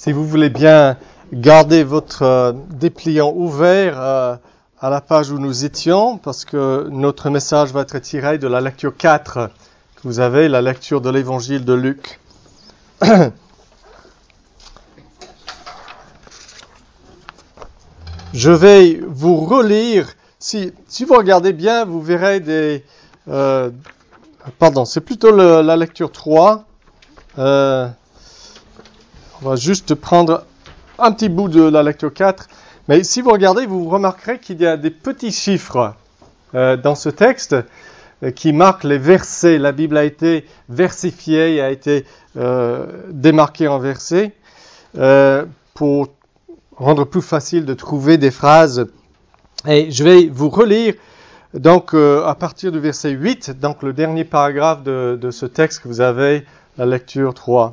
Si vous voulez bien garder votre dépliant ouvert à la page où nous étions, parce que notre message va être tiré de la lecture 4 que vous avez, la lecture de l'évangile de Luc. Je vais vous relire. Si vous regardez bien, vous verrez des... c'est plutôt la lecture 3. On va juste prendre un petit bout de la lecture 4. Mais si vous regardez, vous remarquerez qu'il y a des petits chiffres dans ce texte qui marquent les versets. La Bible a été versifiée, a été démarquée en versets pour rendre plus facile de trouver des phrases. Et je vais vous relire donc à partir du verset 8, donc le dernier paragraphe de ce texte que vous avez, la lecture 3.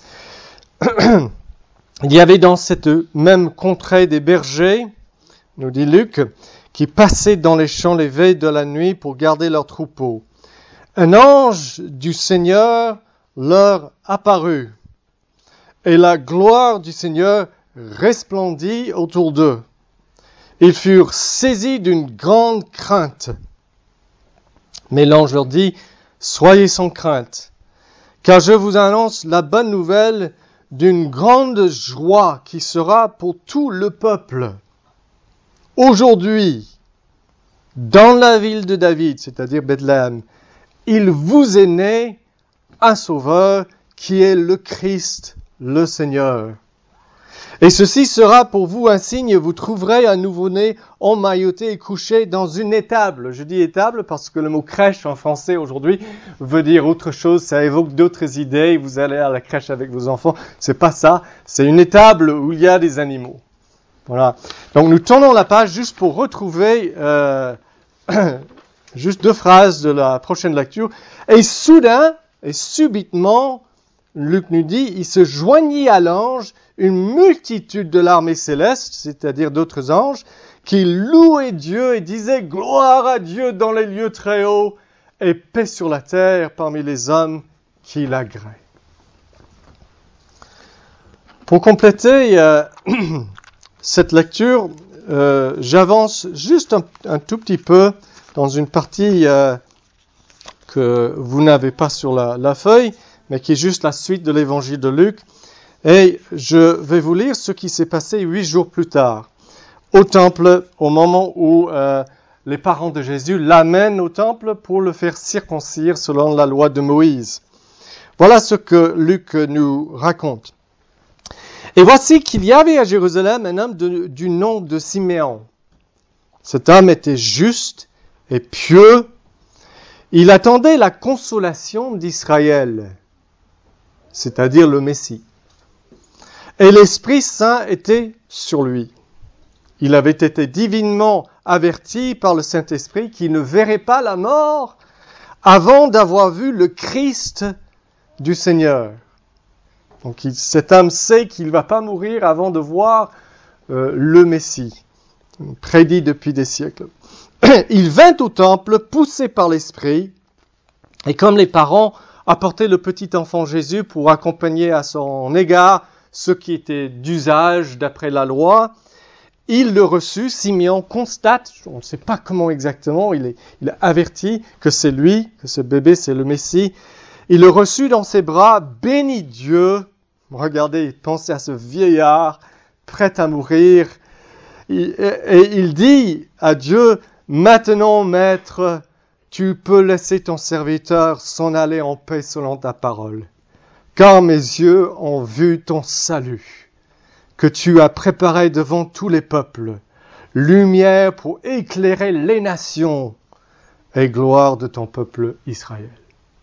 Il y avait dans cette même contrée des bergers, nous dit Luc, qui passaient dans les champs les veilles de la nuit pour garder leurs troupeaux. Un ange du Seigneur leur apparut, et la gloire du Seigneur resplendit autour d'eux. Ils furent saisis d'une grande crainte. Mais l'ange leur dit, « Soyez sans crainte, car je vous annonce la bonne nouvelle d'une grande joie qui sera pour tout le peuple. Aujourd'hui, dans la ville de David, c'est-à-dire Bethléem, il vous est né un sauveur qui est le Christ, le Seigneur. Et ceci sera pour vous un signe, vous trouverez un nouveau-né emmailloté et couché dans une étable. Je dis étable parce que le mot crèche en français aujourd'hui veut dire autre chose, ça évoque d'autres idées, vous allez à la crèche avec vos enfants, c'est pas ça, c'est une étable où il y a des animaux. Voilà. Donc nous tournons la page juste pour retrouver juste deux phrases de la prochaine lecture. Et soudain, et subitement, Luc nous dit, il se joignit à l'ange une multitude de l'armée céleste, c'est-à-dire d'autres anges, qui louaient Dieu et disaient « Gloire à Dieu dans les lieux très hauts et paix sur la terre parmi les hommes qui l'agréent. » Pour compléter cette lecture, j'avance juste un tout petit peu dans une partie que vous n'avez pas sur la feuille, mais qui est juste la suite de l'évangile de Luc. Et je vais vous lire ce qui s'est passé 8 jours plus tard, au temple, au moment où les parents de Jésus l'amènent au temple pour le faire circoncire selon la loi de Moïse. Voilà ce que Luc nous raconte. Et voici qu'il y avait à Jérusalem un homme du nom de Siméon. Cet homme était juste et pieux. Il attendait la consolation d'Israël, c'est-à-dire le Messie. Et l'Esprit Saint était sur lui. Il avait été divinement averti par le Saint-Esprit qu'il ne verrait pas la mort avant d'avoir vu le Christ du Seigneur. Donc cet homme sait qu'il ne va pas mourir avant de voir le Messie, prédit depuis des siècles. Il vint au temple, poussé par l'Esprit, et comme les parents apportaient le petit enfant Jésus pour accompagner à son égard ce qui était d'usage d'après la loi, il le reçut. Simeon constate, on ne sait pas comment exactement, il est averti que c'est lui, que ce bébé c'est le Messie. Il le reçut dans ses bras, bénit Dieu. Regardez, pensez à ce vieillard prêt à mourir. Et il dit à Dieu, maintenant Maître, tu peux laisser ton serviteur s'en aller en paix selon ta parole. Car mes yeux ont vu ton salut, que tu as préparé devant tous les peuples, lumière pour éclairer les nations et gloire de ton peuple Israël.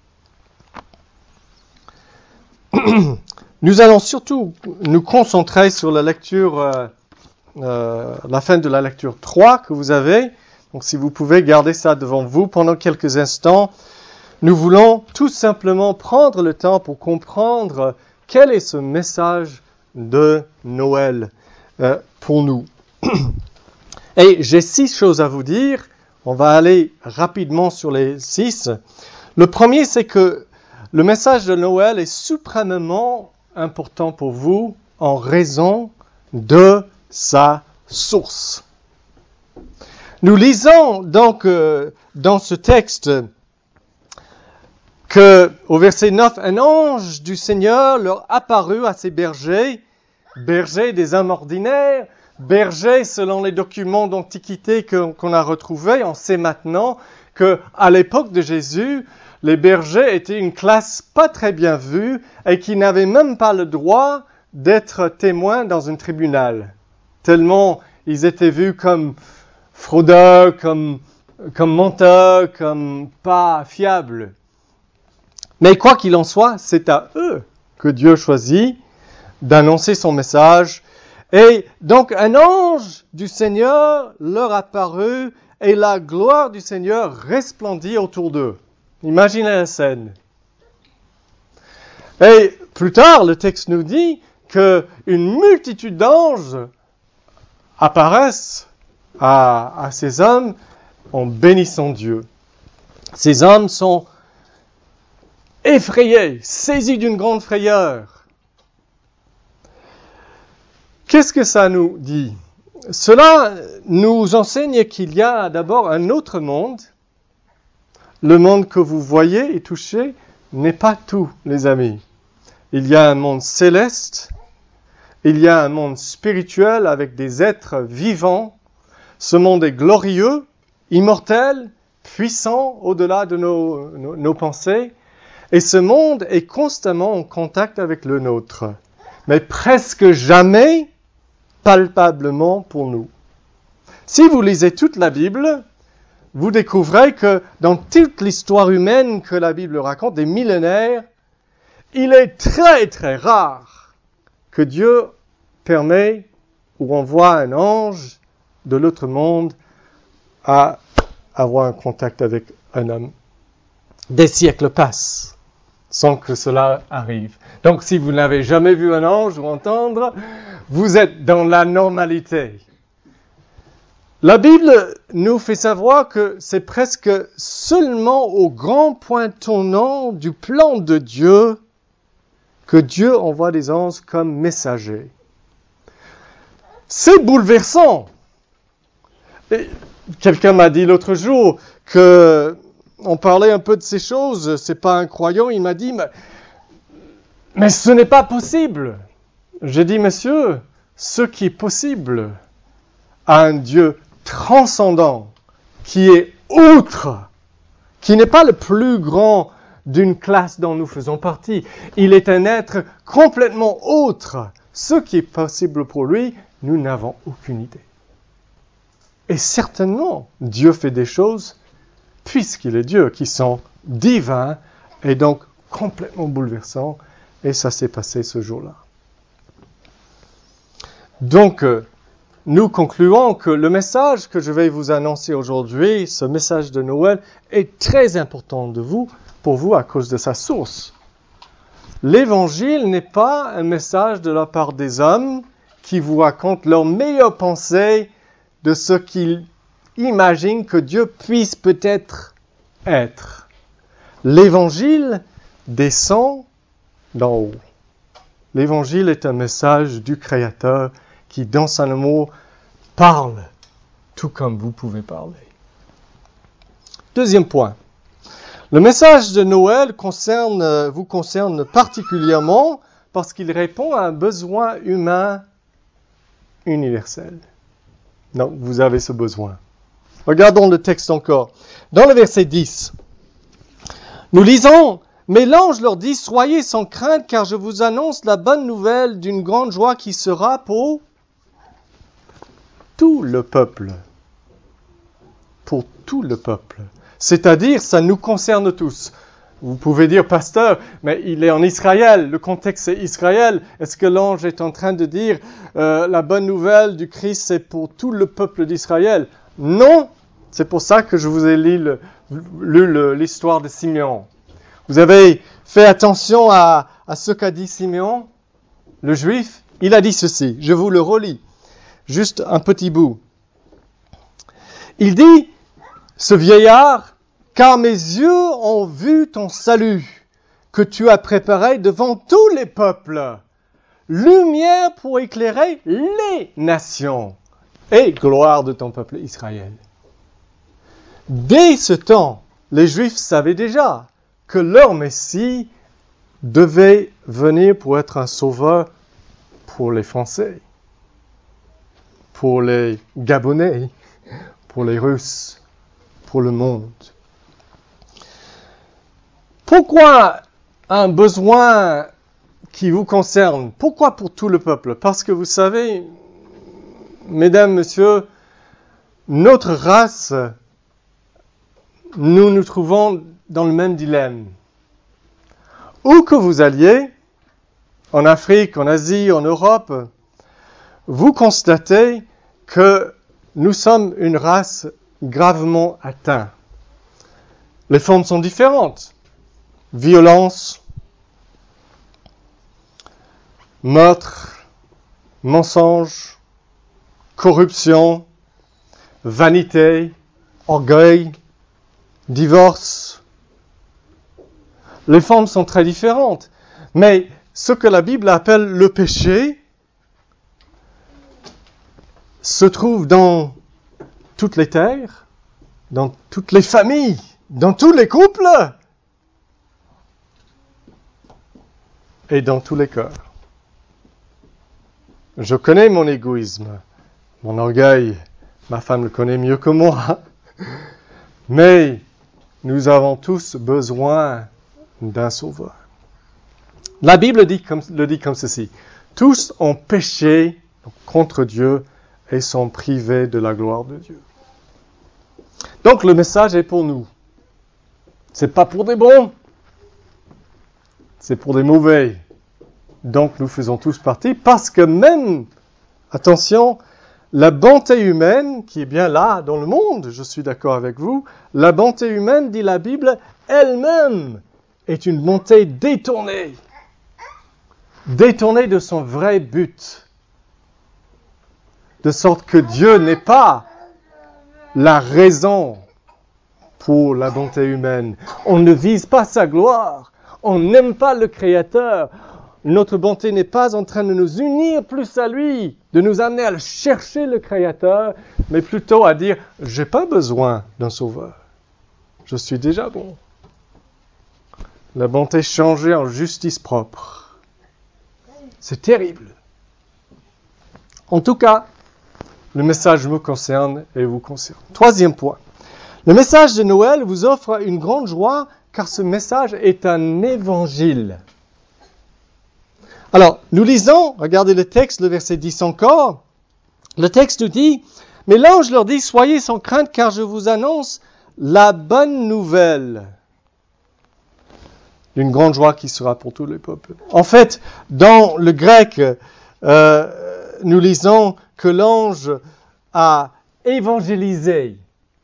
Nous allons surtout nous concentrer sur la lecture, la fin de la lecture 3 que vous avez. Donc si vous pouvez garder ça devant vous pendant quelques instants. Nous voulons tout simplement prendre le temps pour comprendre quel est ce message de Noël pour nous. Et j'ai 6 choses à vous dire. On va aller rapidement sur les 6. Le premier, c'est que le message de Noël est suprêmement important pour vous en raison de sa source. Nous lisons donc dans ce texte que, au verset 9, un ange du Seigneur leur apparut à ces bergers, bergers des hommes ordinaires, bergers selon les documents d'antiquité qu'on a retrouvés. On sait maintenant qu'à l'époque de Jésus, les bergers étaient une classe pas très bien vue et qui n'avaient même pas le droit d'être témoins dans un tribunal. Tellement ils étaient vus comme fraudeurs, comme menteurs, comme pas fiables. Mais quoi qu'il en soit, c'est à eux que Dieu choisit d'annoncer son message. Et donc un ange du Seigneur leur apparut et la gloire du Seigneur resplendit autour d'eux. Imaginez la scène. Et plus tard, le texte nous dit qu'une multitude d'anges apparaissent à ces hommes en bénissant Dieu. Ces hommes sont effrayés, saisis d'une grande frayeur. Qu'est-ce que ça nous dit? Cela nous enseigne qu'il y a d'abord un autre monde. Le monde que vous voyez et touchez n'est pas tout, les amis. Il y a un monde céleste, il y a un monde spirituel avec des êtres vivants. Ce monde est glorieux, immortel, puissant au-delà de nos pensées. Et ce monde est constamment en contact avec le nôtre, mais presque jamais palpablement pour nous. Si vous lisez toute la Bible, vous découvrez que dans toute l'histoire humaine que la Bible raconte, des millénaires, il est très très rare que Dieu permet ou envoie un ange de l'autre monde à avoir un contact avec un homme. Des siècles passent sans que cela arrive. Donc si vous n'avez jamais vu un ange ou entendre, vous êtes dans la normalité. La Bible nous fait savoir que c'est presque seulement au grand point tournant du plan de Dieu que Dieu envoie des anges comme messagers. C'est bouleversant. Et quelqu'un m'a dit l'autre jour que on parlait un peu de ces choses, c'est pas un croyant, il m'a dit mais ce n'est pas possible. J'ai dit monsieur, ce qui est possible à un Dieu transcendant, qui est outre, qui n'est pas le plus grand d'une classe dont nous faisons partie. Il est un être complètement autre. Ce qui est possible pour lui, nous n'avons aucune idée. Et certainement, Dieu fait des choses, puisqu'il est Dieu, qui sont divins et donc complètement bouleversants. Et ça s'est passé ce jour-là. Donc, nous concluons que le message que je vais vous annoncer aujourd'hui, ce message de Noël, est très important pour vous à cause de sa source. L'Évangile n'est pas un message de la part des hommes qui vous racontent leurs meilleures pensées de ce qu'ils imaginent que Dieu puisse peut-être être. L'Évangile descend d'en haut. L'Évangile est un message du Créateur qui, dans son amour, parle tout comme vous pouvez parler. Deuxième point. Le message de Noël vous concerne particulièrement parce qu'il répond à un besoin humain universel. Donc, vous avez ce besoin. Regardons le texte encore. Dans le verset 10, nous lisons « Mais l'ange leur dit, soyez sans crainte, car je vous annonce la bonne nouvelle d'une grande joie qui sera pour tout le peuple. » Pour tout le peuple. C'est-à-dire, ça nous concerne tous. Vous pouvez dire, pasteur, mais il est en Israël, le contexte c'est Israël. Est-ce que l'ange est en train de dire la bonne nouvelle du Christ c'est pour tout le peuple d'Israël? Non, c'est pour ça que je vous ai lu l'histoire de Simeon. Vous avez fait attention à ce qu'a dit Simeon, le juif. Il a dit ceci, je vous le relis, juste un petit bout. Il dit, ce vieillard, car mes yeux ont vu ton salut, que tu as préparé devant tous les peuples, lumière pour éclairer les nations et gloire de ton peuple Israël. Dès ce temps, les Juifs savaient déjà que leur Messie devait venir pour être un sauveur pour les Français, pour les Gabonais, pour les Russes, pour le monde. Pourquoi un besoin qui vous concerne? Pourquoi pour tout le peuple? Parce que vous savez, mesdames, messieurs, notre race, nous nous trouvons dans le même dilemme. Où que vous alliez, en Afrique, en Asie, en Europe, vous constatez que nous sommes une race gravement atteinte. Les formes sont différentes. Violence, meurtre, mensonge, corruption, vanité, orgueil, divorce. Les formes sont très différentes. Mais ce que la Bible appelle le péché se trouve dans toutes les terres, dans toutes les familles, dans tous les couples et dans tous les cœurs. Je connais mon égoïsme, mon orgueil. Ma femme le connaît mieux que moi. Mais nous avons tous besoin d'un sauveur. La Bible le dit comme ceci. Tous ont péché contre Dieu et sont privés de la gloire de Dieu. Donc le message est pour nous. C'est pas pour des bons. C'est pour des mauvais. Donc nous faisons tous partie parce que même, attention, la bonté humaine qui est bien là dans le monde, je suis d'accord avec vous, la bonté humaine, dit la Bible, elle-même est une bonté détournée. Détournée de son vrai but. De sorte que Dieu n'est pas la raison pour la bonté humaine. On ne vise pas sa gloire. On n'aime pas le Créateur. Notre bonté n'est pas en train de nous unir plus à lui, de nous amener à chercher le Créateur, mais plutôt à dire « j'ai pas besoin d'un sauveur. Je suis déjà bon. » La bonté changée en justice propre. C'est terrible. En tout cas, le message me concerne et vous concerne. Troisième point. Le message de Noël vous offre une grande joie car ce message est un évangile. Alors, nous lisons, regardez le texte, le verset 10 encore. Le texte nous dit, « Mais l'ange leur dit, soyez sans crainte car je vous annonce la bonne nouvelle. » D'une grande joie qui sera pour tous les peuples. En fait, dans le grec, nous lisons que l'ange a évangélisé.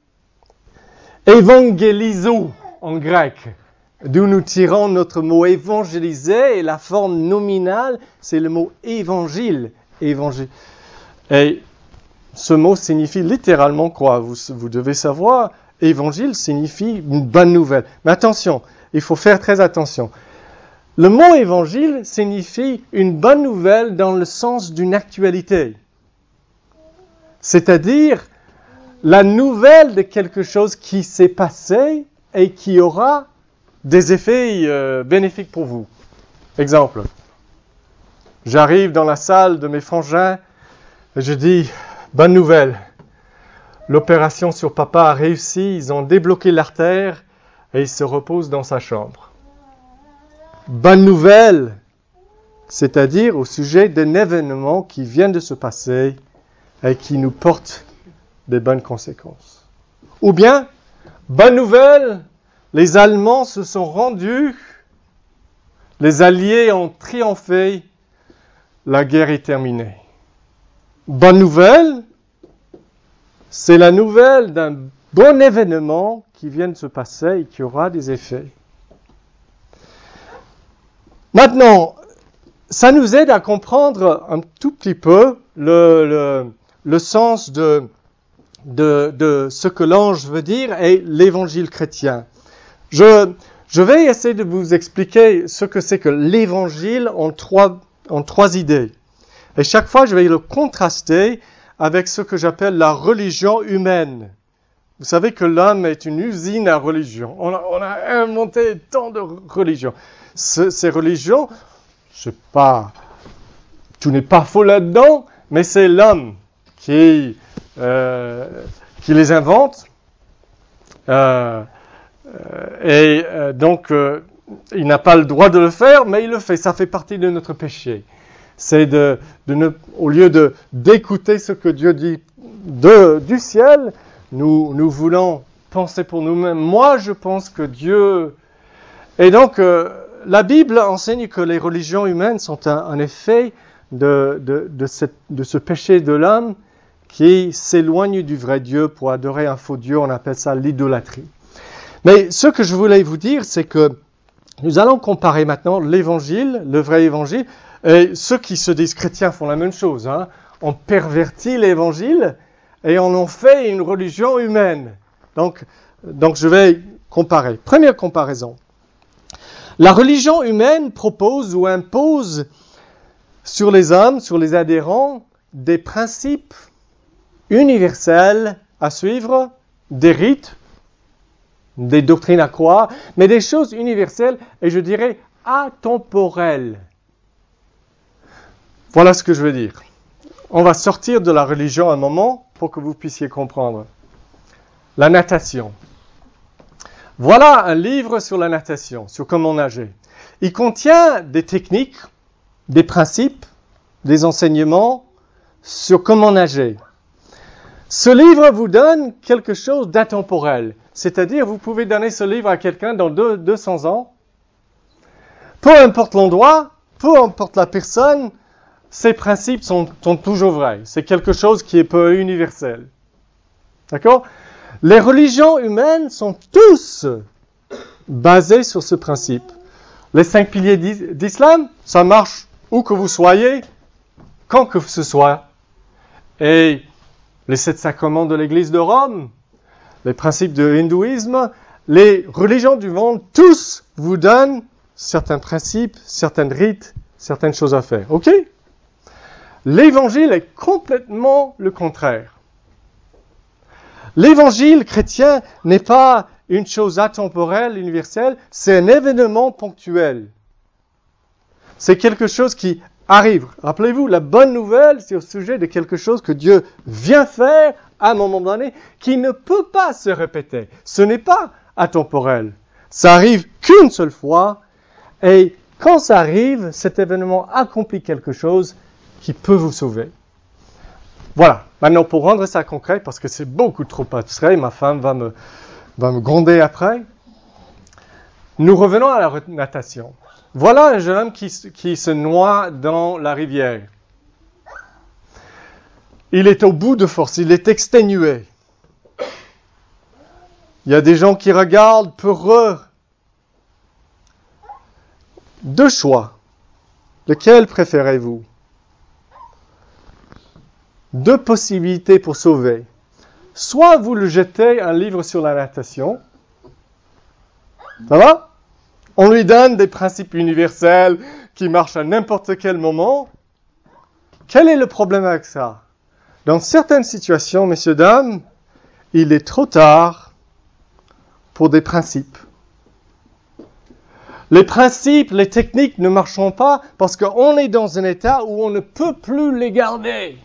Évangéliso en grec. D'où nous tirons notre mot évangéliser et la forme nominale, c'est le mot évangile. Évangile. Et ce mot signifie littéralement quoi? Vous devez savoir, évangile signifie une bonne nouvelle. Mais attention, il faut faire très attention. Le mot évangile signifie une bonne nouvelle dans le sens d'une actualité. C'est-à-dire la nouvelle de quelque chose qui s'est passé et qui aura des effets bénéfiques pour vous. Exemple, j'arrive dans la salle de mes frangins et je dis, bonne nouvelle, l'opération sur papa a réussi, ils ont débloqué l'artère et il se repose dans sa chambre. Bonne nouvelle, c'est-à-dire au sujet d'un événement qui vient de se passer et qui nous porte des bonnes conséquences. Ou bien, bonne nouvelle, les Allemands se sont rendus, les Alliés ont triomphé, la guerre est terminée. Bonne nouvelle, c'est la nouvelle d'un bon événement qui vient de se passer et qui aura des effets. Maintenant, ça nous aide à comprendre un tout petit peu le sens de ce que l'ange veut dire et l'évangile chrétien. Je vais essayer de vous expliquer ce que c'est que l'évangile en trois en 3 idées. Et chaque fois, je vais le contraster avec ce que j'appelle la religion humaine. Vous savez que l'homme est une usine à religion. On a inventé tant de religions. Ces religions, tout n'est pas faux là-dedans, mais c'est l'homme qui les invente. Donc, il n'a pas le droit de le faire, mais il le fait. Ça fait partie de notre péché. C'est au lieu d'écouter ce que Dieu dit du ciel, nous voulons penser pour nous-mêmes. Moi, je pense que Dieu... Et donc, la Bible enseigne que les religions humaines sont un effet de ce péché de l'homme qui s'éloigne du vrai Dieu pour adorer un faux Dieu. On appelle ça l'idolâtrie. Mais ce que je voulais vous dire, c'est que nous allons comparer maintenant l'évangile, le vrai évangile, et ceux qui se disent chrétiens font la même chose. Hein. On pervertit l'évangile et on en fait une religion humaine. Donc je vais comparer. Première comparaison. La religion humaine propose ou impose sur les hommes, sur les adhérents, des principes universels à suivre, des rites, des doctrines à croire, mais des choses universelles et je dirais atemporelles. Voilà ce que je veux dire. On va sortir de la religion un moment pour que vous puissiez comprendre. La natation. Voilà un livre sur la natation, sur comment nager. Il contient des techniques, des principes, des enseignements sur comment nager. Ce livre vous donne quelque chose d'atemporel. C'est-à-dire, vous pouvez donner ce livre à quelqu'un dans 200 ans. Peu importe l'endroit, peu importe la personne, ces principes sont toujours vrais. C'est quelque chose qui est peu universel. D'accord ? Les religions humaines sont tous basées sur ce principe. Les 5 piliers d'islam, ça marche où que vous soyez, quand que ce soit. Et les 7 sacrements de l'Église de Rome, les principes de l'hindouisme, les religions du monde, tous vous donnent certains principes, certains rites, certaines choses à faire. OK ? L'évangile est complètement le contraire. L'évangile chrétien n'est pas une chose atemporelle, universelle, c'est un événement ponctuel. C'est quelque chose qui arrive. Rappelez-vous, la bonne nouvelle, c'est au sujet de quelque chose que Dieu vient faire à un moment donné, qui ne peut pas se répéter. Ce n'est pas atemporel. Ça arrive qu'une seule fois, et quand ça arrive, cet événement accomplit quelque chose qui peut vous sauver. Voilà. Maintenant, pour rendre ça concret, parce que c'est beaucoup trop abstrait, ma femme va me gronder après. Nous revenons à la natation. Voilà un jeune homme qui se noie dans la rivière. Il est au bout de force, il est exténué. Il y a des gens qui regardent peureux. 2 choix. Lequel préférez-vous ? 2 possibilités pour sauver. Soit vous le jetez un livre sur la natation. Ça va ? On lui donne des principes universels qui marchent à n'importe quel moment. Quel est le problème avec ça ? Dans certaines situations, messieurs, dames, il est trop tard pour des principes. Les principes, les techniques ne marcheront pas parce qu'on est dans un état où on ne peut plus les garder.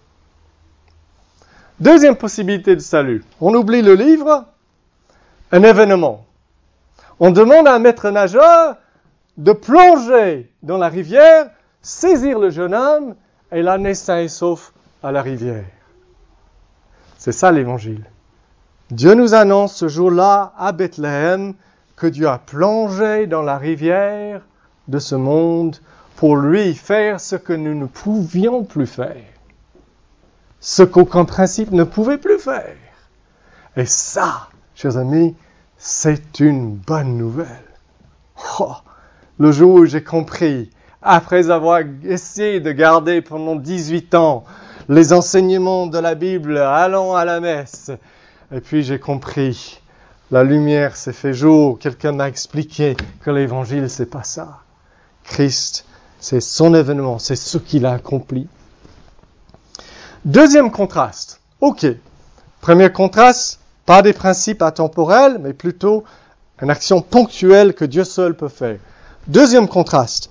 Deuxième possibilité de salut. On oublie le livre, un événement. On demande à un maître nageur de plonger dans la rivière, saisir le jeune homme et l'amener sain et sauf à la rivière. C'est ça l'évangile. Dieu nous annonce ce jour-là à Bethléem que Dieu a plongé dans la rivière de ce monde pour lui faire ce que nous ne pouvions plus faire. Ce qu'aucun principe ne pouvait plus faire. Et ça, chers amis, c'est une bonne nouvelle. Oh, le jour où j'ai compris, après avoir essayé de garder pendant 18 ans les enseignements de la Bible, allant à la messe, et puis j'ai compris, la lumière s'est fait jour, quelqu'un m'a expliqué que l'évangile, c'est pas ça. Christ C'est son événement, c'est ce qu'il a accompli. Deuxième contraste. Ok. Premier contraste, pas des principes atemporels, mais plutôt une action ponctuelle que Dieu seul peut faire. Deuxième contraste.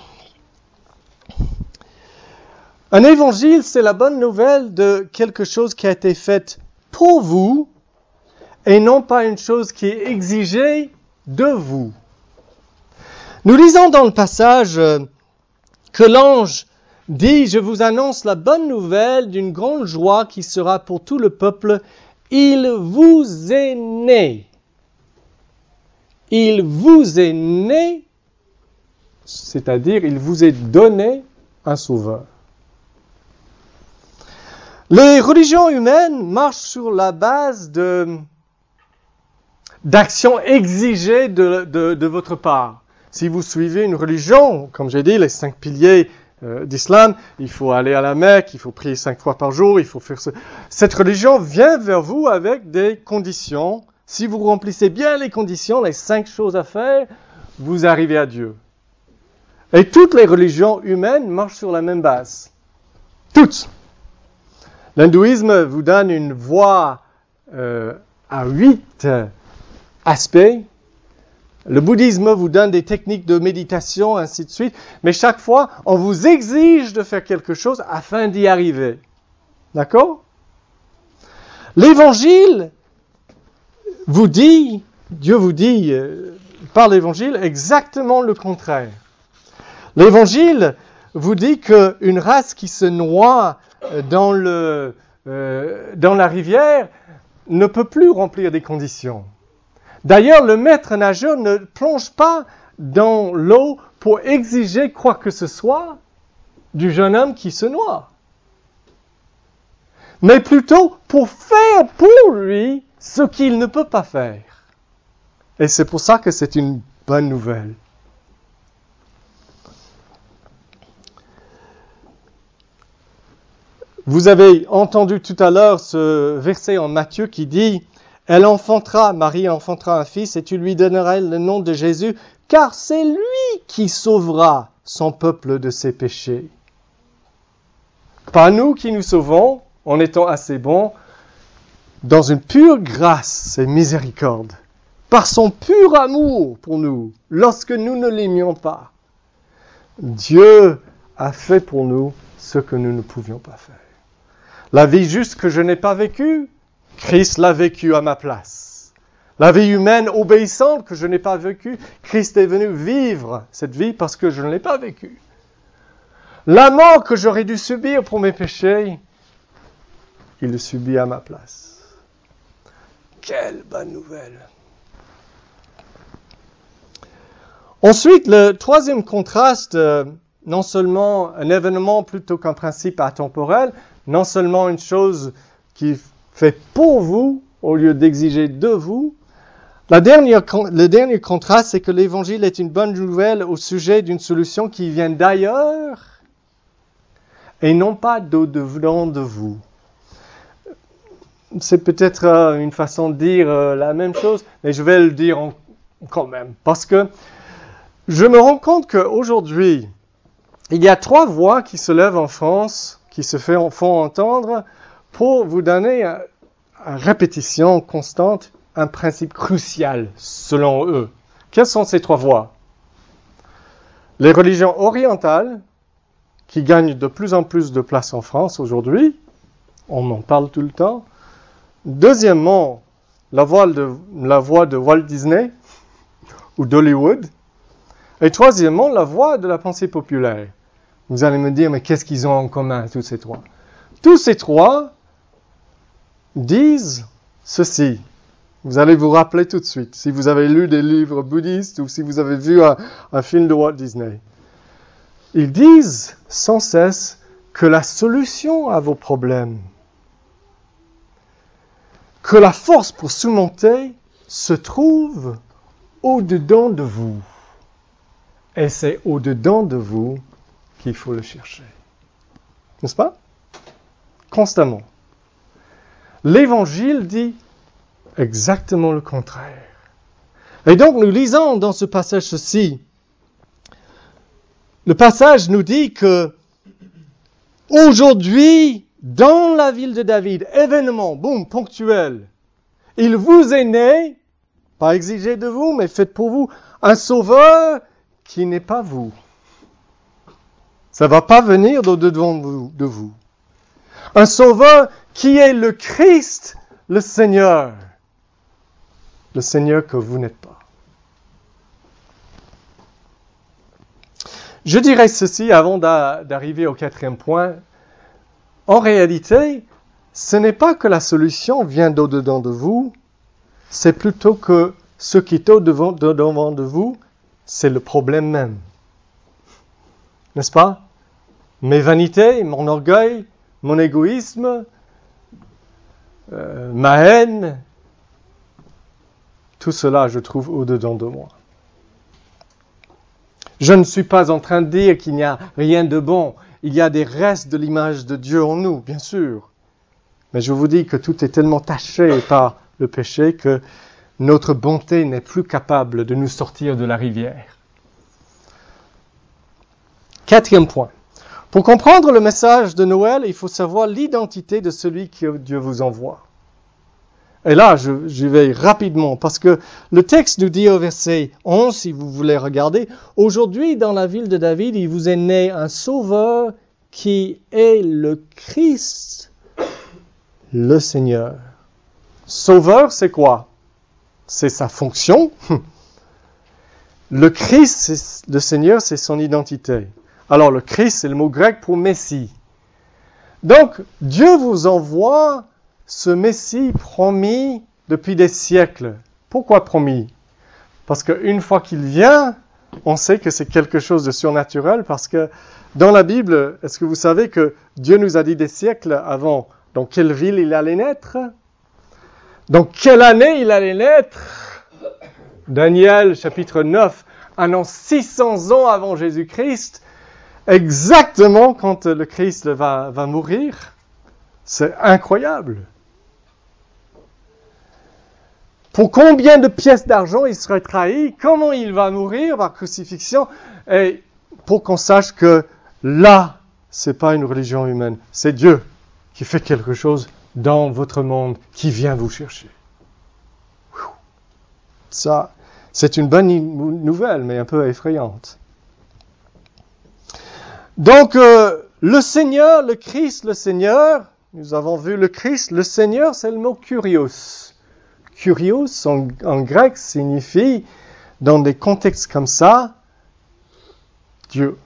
Un évangile, c'est la bonne nouvelle de quelque chose qui a été fait pour vous et non pas une chose qui est exigée de vous. Nous lisons dans le passage que l'ange dit « Je vous annonce la bonne nouvelle d'une grande joie qui sera pour tout le peuple. Il vous est né. » Il vous est né, c'est-à-dire il vous est donné un sauveur. Les religions humaines marchent sur la base d'actions exigées de votre part. Si vous suivez une religion, comme j'ai dit, les 5 piliers d'islam, il faut aller à la Mecque, il faut prier 5 fois par jour, il faut faire ce... Cette religion vient vers vous avec des conditions. Si vous remplissez bien les conditions, les 5 choses à faire, vous arrivez à Dieu. Et toutes les religions humaines marchent sur la même base. Toutes. L'hindouisme vous donne une voie à 8 aspects. Le bouddhisme vous donne des techniques de méditation, ainsi de suite. Mais chaque fois, on vous exige de faire quelque chose afin d'y arriver. D'accord ? L'évangile vous dit, Dieu vous dit, par l'évangile, exactement le contraire. L'évangile vous dit qu'une race qui se noie dans la rivière ne peut plus remplir des conditions. D'ailleurs, le maître nageur ne plonge pas dans l'eau pour exiger quoi que ce soit du jeune homme qui se noie, mais plutôt pour faire pour lui ce qu'il ne peut pas faire. Et c'est pour ça que c'est une bonne nouvelle. Vous avez entendu tout à l'heure ce verset en Matthieu qui dit « Marie enfantera un fils et tu lui donneras le nom de Jésus, car c'est lui qui sauvera son peuple de ses péchés. » Pas nous qui nous sauvons en étant assez bons, dans une pure grâce et miséricorde, par son pur amour pour nous, lorsque nous ne l'aimions pas. Dieu a fait pour nous ce que nous ne pouvions pas faire. La vie juste que je n'ai pas vécue, Christ l'a vécue à ma place. La vie humaine obéissante que je n'ai pas vécue, Christ est venu vivre cette vie parce que je ne l'ai pas vécue. La mort que j'aurais dû subir pour mes péchés, il le subit à ma place. Quelle bonne nouvelle! Ensuite, le troisième contraste, non seulement un événement plutôt qu'un principe atemporel, non seulement une chose qui fait pour vous au lieu d'exiger de vous. Le dernier contraste, c'est que l'évangile est une bonne nouvelle au sujet d'une solution qui vient d'ailleurs et non pas au-devant de vous. C'est peut-être une façon de dire la même chose, mais je vais le dire quand même. Parce que je me rends compte qu'aujourd'hui, il y a 3 voix qui se lèvent en France, qui se font entendre pour vous donner à répétition constante un principe crucial selon eux. Quelles sont ces 3 voix? Les religions orientales, qui gagnent de plus en plus de place en France aujourd'hui, on en parle tout le temps. Deuxièmement, la voix de Walt Disney ou d'Hollywood. Et troisièmement, la voix de la pensée populaire. Vous allez me dire, mais qu'est-ce qu'ils ont en commun, tous ces 3? Tous ces 3 disent ceci. Vous allez vous rappeler tout de suite, si vous avez lu des livres bouddhistes ou si vous avez vu un film de Walt Disney. Ils disent sans cesse que la solution à vos problèmes, que la force pour surmonter se trouve au-dedans de vous. Et c'est au-dedans de vous qu'il faut le chercher. N'est-ce pas? Constamment. L'Évangile dit exactement le contraire. Et donc nous lisons dans ce passage ceci. le passage nous dit que aujourd'hui, dans la ville de David, événement, boum, ponctuel, il vous est né, pas exigé de vous, mais fait pour vous, un sauveur qui n'est pas vous. Ça ne va pas venir d'au-devant de vous. Un sauveur qui est le Christ, le Seigneur. Le Seigneur que vous n'êtes pas. Je dirais ceci avant d'arriver au 4e point. En réalité, ce n'est pas que la solution vient d'au-dedans de vous, c'est plutôt que ce qui est au-devant de vous, c'est le problème même. N'est-ce pas? Mes vanités, mon orgueil, mon égoïsme, ma haine, tout cela, je trouve au-dedans de moi. Je ne suis pas en train de dire qu'il n'y a rien de bon. Il y a des restes de l'image de Dieu en nous, bien sûr. Mais je vous dis que tout est tellement taché par le péché que notre bonté n'est plus capable de nous sortir de la rivière. 4e point. Pour comprendre le message de Noël, il faut savoir l'identité de celui que Dieu vous envoie. Et là, je vais rapidement, parce que le texte nous dit au verset 11, si vous voulez regarder, « Aujourd'hui, dans la ville de David, il vous est né un sauveur qui est le Christ, le Seigneur. » Sauveur, c'est quoi? C'est sa fonction. Le Christ, le Seigneur, c'est son identité. Alors, le Christ, c'est le mot grec pour Messie. Donc, Dieu vous envoie ce Messie promis depuis des siècles. Pourquoi promis? Parce qu'une fois qu'il vient, on sait que c'est quelque chose de surnaturel, parce que dans la Bible, est-ce que vous savez que Dieu nous a dit des siècles avant dans quelle ville il allait naître? Dans quelle année il allait naître? Daniel, chapitre 9, annonce 600 ans avant Jésus-Christ, exactement quand le Christ va mourir. C'est incroyable. Pour combien de pièces d'argent il serait trahi? Comment il va mourir par crucifixion? Et pour qu'on sache que là, c'est pas une religion humaine, c'est Dieu qui fait quelque chose dans votre monde, qui vient vous chercher. Ça, c'est une bonne nouvelle, mais un peu effrayante. Donc, le Seigneur, le Christ, le Seigneur, nous avons vu le Christ, le Seigneur, c'est le mot kurios. Kurios, en grec, signifie, dans des contextes comme ça, Dieu.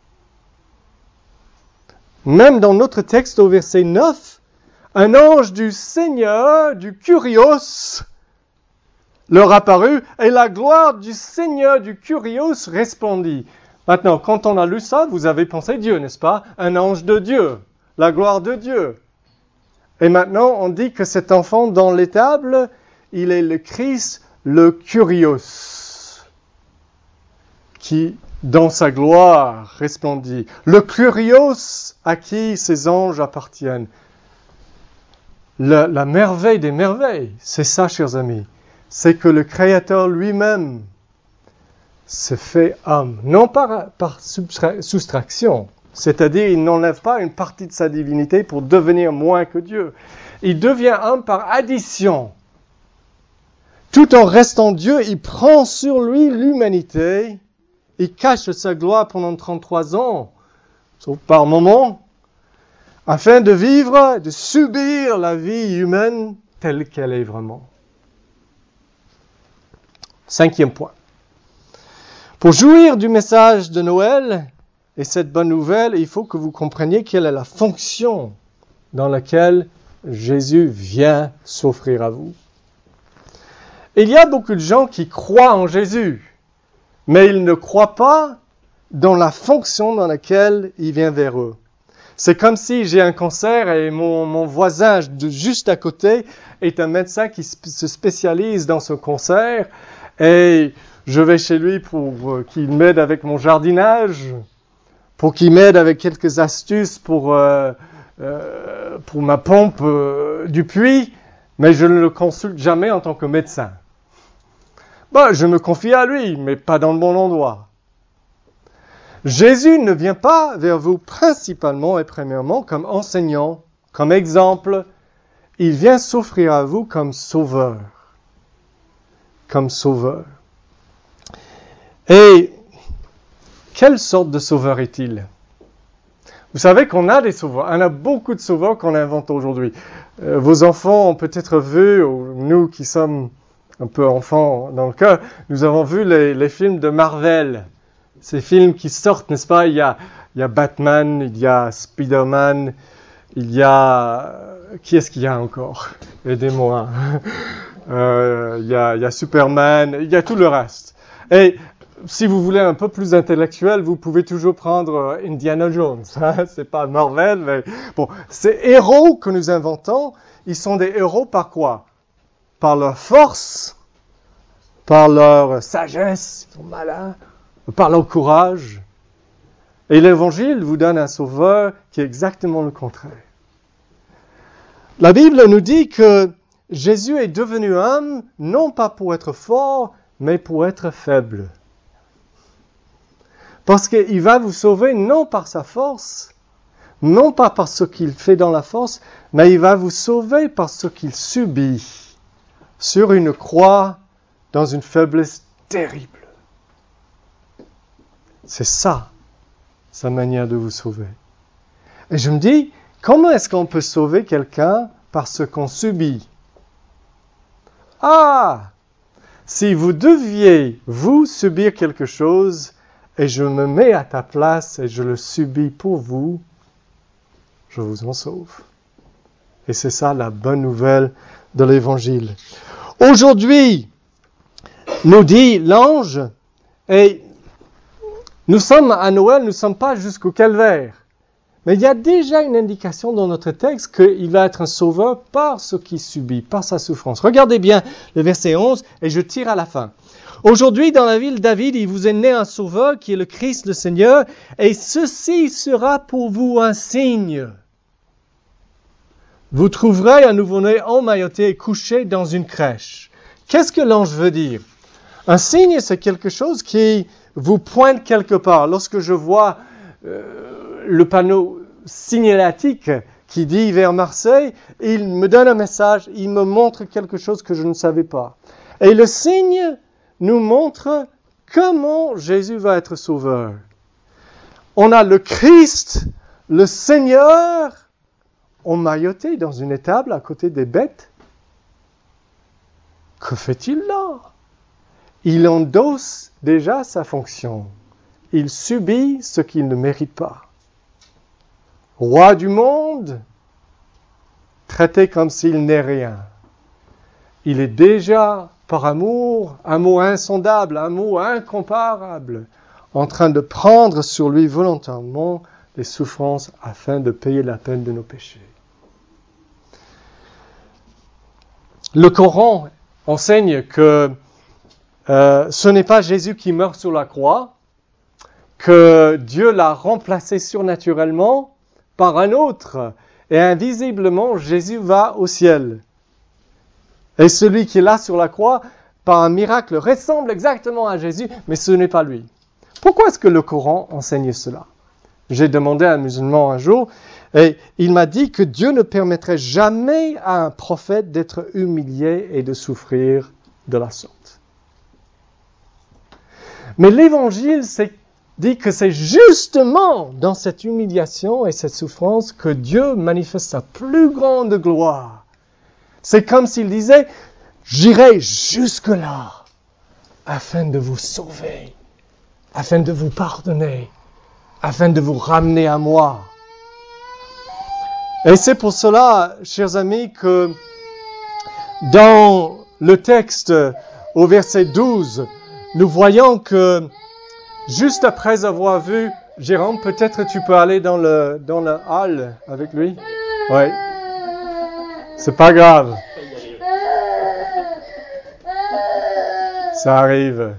Même dans notre texte au verset 9, un ange du Seigneur, du Kurios, leur apparut, et la gloire du Seigneur, du Kurios, répondit. Maintenant, quand on a lu ça, vous avez pensé Dieu, n'est-ce pas? Un ange de Dieu, la gloire de Dieu. Et maintenant, on dit que cet enfant dans l'étable, il est le Christ, le Kurios, qui, dans sa gloire, resplendit. Le Kurios à qui ces anges appartiennent. La merveille des merveilles, c'est ça, chers amis, c'est que le Créateur lui-même se fait homme, non par soustraction, c'est-à-dire il n'enlève pas une partie de sa divinité pour devenir moins que Dieu. Il devient homme par addition. Tout en restant Dieu, il prend sur lui l'humanité, il cache sa gloire pendant 33 ans, sauf par moments, afin de vivre, de subir la vie humaine telle qu'elle est vraiment. 5e point. Pour jouir du message de Noël et cette bonne nouvelle, il faut que vous compreniez quelle est la fonction dans laquelle Jésus vient s'offrir à vous. Il y a beaucoup de gens qui croient en Jésus, mais ils ne croient pas dans la fonction dans laquelle il vient vers eux. C'est comme si j'ai un cancer et mon voisin de juste à côté est un médecin qui se spécialise dans ce cancer et je vais chez lui pour qu'il m'aide avec mon jardinage, pour qu'il m'aide avec quelques astuces pour ma pompe du puits, mais je ne le consulte jamais en tant que médecin. Je me confie à lui, mais pas dans le bon endroit. Jésus ne vient pas vers vous principalement et premièrement comme enseignant, comme exemple. Il vient s'offrir à vous comme sauveur. Comme sauveur. Et quelle sorte de sauveur est-il? Vous savez qu'on a des sauveurs. On a beaucoup de sauveurs qu'on invente aujourd'hui. Vos enfants ont peut-être vu, ou nous qui sommes un peu enfants dans le cœur, nous avons vu les films de Marvel. Ces films qui sortent, n'est-ce pas? Il y a Batman, il y a Spider-Man, il y a... Qui est-ce qu'il y a encore? Aidez-moi. Il y a Superman, il y a tout le reste. Et si vous voulez un peu plus intellectuel, vous pouvez toujours prendre Indiana Jones. C'est pas Marvel, mais bon, ces héros que nous inventons, ils sont des héros par quoi? Par leur force, par leur sagesse, ils sont malins, par leur courage. Et l'Évangile vous donne un sauveur qui est exactement le contraire. La Bible nous dit que Jésus est devenu homme, non pas pour être fort, mais pour être faible. Parce qu'il va vous sauver non par sa force, non pas par ce qu'il fait dans la force, mais il va vous sauver par ce qu'il subit sur une croix dans une faiblesse terrible. C'est ça, sa manière de vous sauver. Et je me dis, comment est-ce qu'on peut sauver quelqu'un par ce qu'on subit? Ah! Si vous deviez, vous, subir quelque chose, et je me mets à ta place et je le subis pour vous, je vous en sauve. Et c'est ça la bonne nouvelle de l'Évangile. Aujourd'hui, nous dit l'ange, et nous sommes à Noël, nous ne sommes pas jusqu'au calvaire. Mais il y a déjà une indication dans notre texte qu'il va être un sauveur par ce qu'il subit, par sa souffrance. Regardez bien le verset 11 et je tire à la fin. Aujourd'hui, dans la ville de David, il vous est né un sauveur qui est le Christ, le Seigneur, et ceci sera pour vous un signe. Vous trouverez un nouveau-né emmailloté et couché dans une crèche. Qu'est-ce que l'ange veut dire? Un signe, c'est quelque chose qui vous pointe quelque part. Lorsque je vois le panneau signalétique qui dit vers Marseille, il me donne un message, il me montre quelque chose que je ne savais pas. Et le signe nous montre comment Jésus va être sauveur. On a le Christ, le Seigneur, emmailloté dans une étable à côté des bêtes. Que fait-il là? Il endosse déjà sa fonction. Il subit ce qu'il ne mérite pas. Roi du monde, traité comme s'il n'est rien. Il est déjà, par amour insondable, amour incomparable, en train de prendre sur lui volontairement les souffrances afin de payer la peine de nos péchés. Le Coran enseigne que ce n'est pas Jésus qui meurt sur la croix, que Dieu l'a remplacé surnaturellement par un autre, et invisiblement, Jésus va au ciel. Et celui qui est là sur la croix, par un miracle, ressemble exactement à Jésus, mais ce n'est pas lui. Pourquoi est-ce que le Coran enseigne cela? J'ai demandé à un musulman un jour, et il m'a dit que Dieu ne permettrait jamais à un prophète d'être humilié et de souffrir de la sorte. Mais l'Évangile dit que c'est justement dans cette humiliation et cette souffrance que Dieu manifeste sa plus grande gloire. C'est comme s'il disait, j'irai jusque-là afin de vous sauver, afin de vous pardonner, afin de vous ramener à moi. Et c'est pour cela, chers amis, que dans le texte au verset 12, nous voyons que juste après avoir vu Jérôme, peut-être tu peux aller dans le hall avec lui? Oui. C'est pas grave. Ça arrive.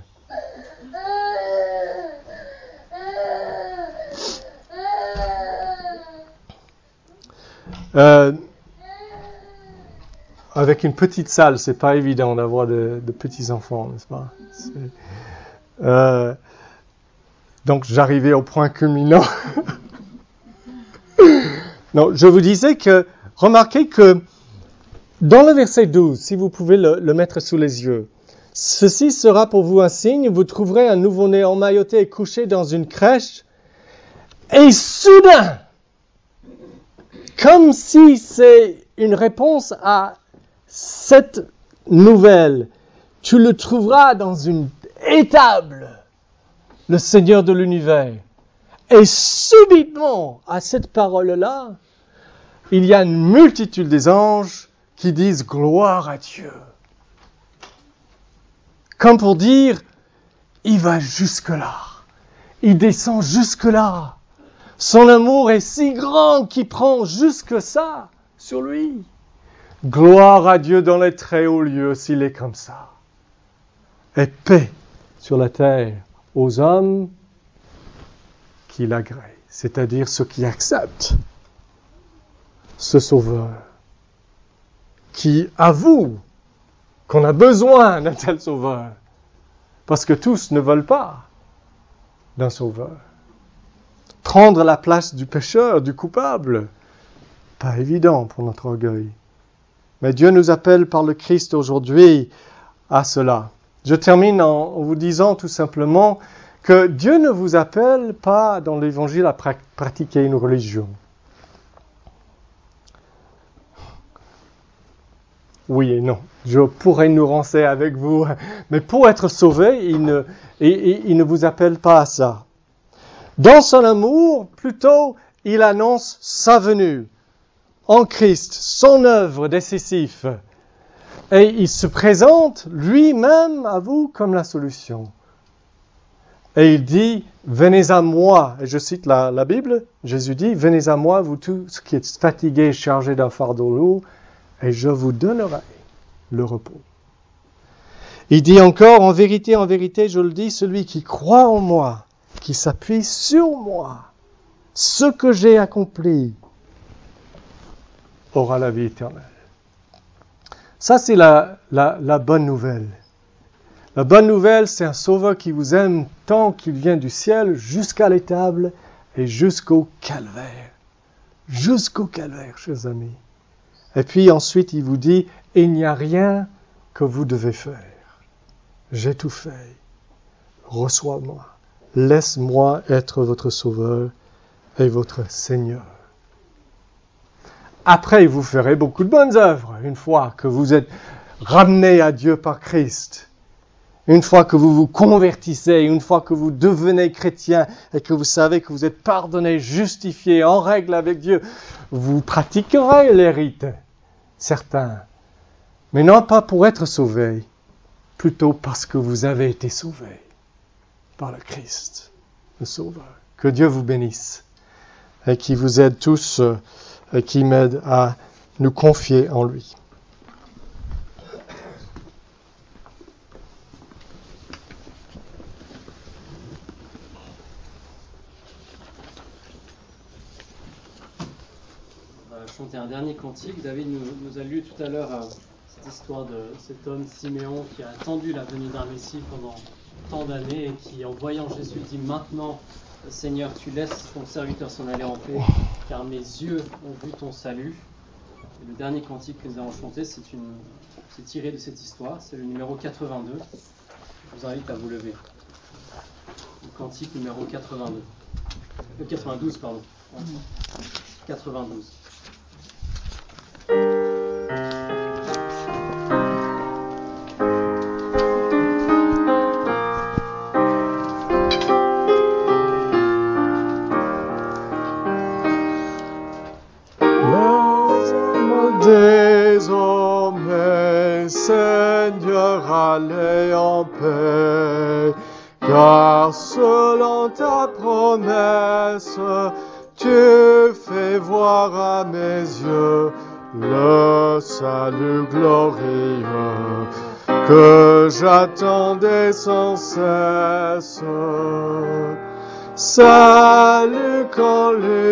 Avec une petite salle, c'est pas évident d'avoir de petits enfants, n'est-ce pas? Donc j'arrivais au point culminant. Non, je vous disais que, remarquez que dans le verset 12, si vous pouvez le mettre sous les yeux, « Ceci sera pour vous un signe, vous trouverez un nouveau-né emmailloté et couché dans une crèche. » Et soudain, comme si c'est une réponse à cette nouvelle, tu le trouveras dans une étable, le Seigneur de l'univers. Et subitement, à cette parole-là, il y a une multitude des anges qui disent gloire à Dieu. Comme pour dire, il va jusque-là. Il descend jusque-là. Son amour est si grand qu'il prend jusque ça sur lui. Gloire à Dieu dans les très hauts lieux s'il est comme ça. Et paix sur la terre aux hommes qui l'agréent, c'est-à-dire ceux qui acceptent ce Sauveur, qui avouent qu'on a besoin d'un tel Sauveur, parce que tous ne veulent pas d'un Sauveur. Prendre la place du pécheur, du coupable, pas évident pour notre orgueil. Mais Dieu nous appelle par le Christ aujourd'hui à cela. Je termine en vous disant tout simplement que Dieu ne vous appelle pas dans l'Évangile à pratiquer une religion. Oui et non. Je pourrais nous nuancer avec vous, mais pour être sauvé, il ne vous appelle pas à ça. Dans son amour, plutôt, il annonce sa venue en Christ, son œuvre décisive. Et il se présente lui-même à vous comme la solution. Et il dit, venez à moi. Et je cite la Bible, Jésus dit, venez à moi, vous tous qui êtes fatigués et chargés d'un fardeau lourd, et je vous donnerai le repos. Il dit encore, en vérité, je le dis, celui qui croit en moi, qui s'appuie sur moi, ce que j'ai accompli, aura la vie éternelle. Ça, c'est la bonne nouvelle. La bonne nouvelle, c'est un Sauveur qui vous aime tant qu'il vient du ciel jusqu'à l'étable et jusqu'au calvaire. Jusqu'au calvaire, chers amis. Et puis ensuite, il vous dit, il n'y a rien que vous devez faire. J'ai tout fait. Reçois-moi. Laisse-moi être votre Sauveur et votre Seigneur. Après, vous ferez beaucoup de bonnes œuvres, une fois que vous êtes ramenés à Dieu par Christ. Une fois que vous vous convertissez, une fois que vous devenez chrétien et que vous savez que vous êtes pardonné, justifié, en règle avec Dieu, vous pratiquerez les rites, certains. Mais non pas pour être sauvés, plutôt parce que vous avez été sauvés par le Christ, le Sauveur. Que Dieu vous bénisse et qui vous aide tous et qui m'aide à nous confier en lui. Chanter un dernier cantique. David nous a lu tout à l'heure cette histoire de cet homme Siméon qui a attendu la venue d'un Messie pendant tant d'années et qui, en voyant Jésus, dit « Maintenant, Seigneur, tu laisses ton serviteur s'en aller en paix, car mes yeux ont vu ton salut. » Et le dernier cantique que nous allons chanter, c'est tiré de cette histoire, c'est le numéro 82. Je vous invite à vous lever. Le cantique numéro 82. 92, pardon. 92. Désormais, Seigneur, allez en paix, car selon ta promesse, tu fais voir à mes yeux le salut glorieux que j'attendais sans cesse. Salut quand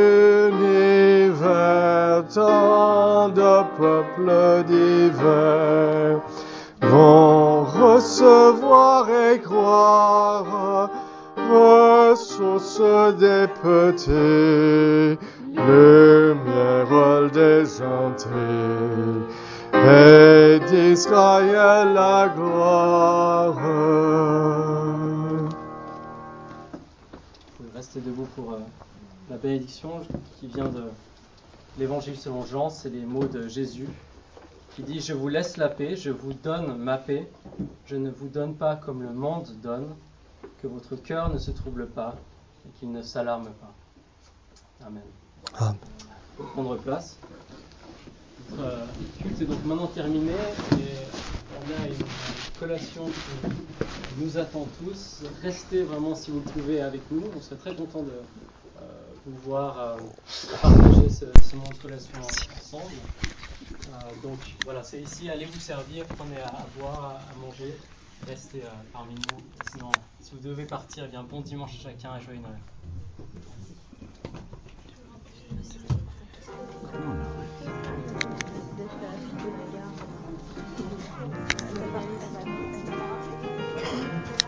l'univers, tant de peuples divers vont recevoir et croire, source des petits, lumière des entiers, et d'Israël la gloire. Vous pouvez rester debout pour la bénédiction qui vient de l'Évangile selon Jean. C'est les mots de Jésus qui dit « Je vous laisse la paix, je vous donne ma paix. Je ne vous donne pas comme le monde donne, que votre cœur ne se trouble pas et qu'il ne s'alarme pas. » Amen. Amen. Pour prendre place. Notre culte est donc maintenant terminé et on a une collation qui nous attend tous. Restez vraiment si vous le pouvez avec nous. On serait très content de vous voir partager ce moment de collation ensemble. Donc voilà, c'est ici, allez vous servir, prenez à boire, à manger, restez parmi nous. Sinon, si vous devez partir, eh bien bon dimanche à chacun et joyeux Noël.